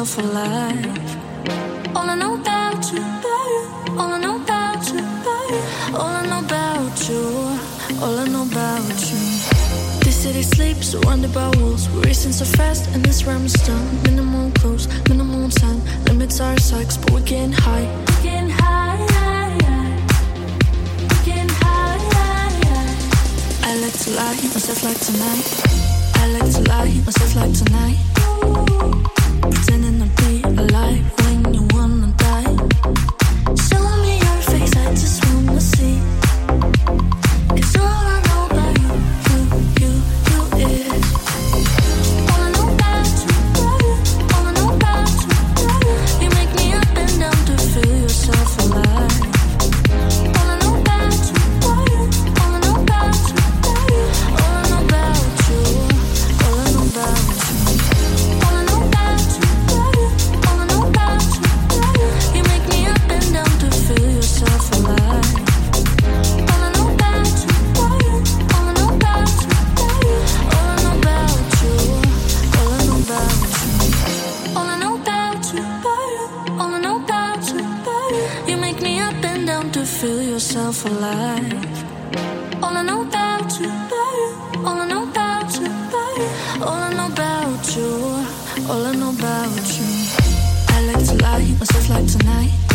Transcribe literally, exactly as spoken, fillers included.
yourself alive. All I know about you, all I know about you, all I know about you, all I know about you. This city sleeps surrounded by wolves. We're racing so fast and this rhyme is done. Minimum close, minimum time. Limits our sex, but we're getting high. We're getting high, high, high. We're getting high, high, high. I like to lie, myself like tonight. I like to lie, myself like tonight. Pretending to be alive when you wanna die. Show me your face, I just wanna see. Cause all I know about you, you, you, you is all I know about you, all I know about you. You make me up and down to feel yourself alive. All I know about you, all I know about you, all I know about you, all I know about you. All I know about you, all I know about you. You make me up and down to feel yourself alive. All I know about you, all I know about you, all I know about you, all I know about you. All I know about you, all I know about you. You make me up and down to feel yourself alive. All I know about you, all I know about you, all I know about you, all I know about you. I like to lie, myself like tonight.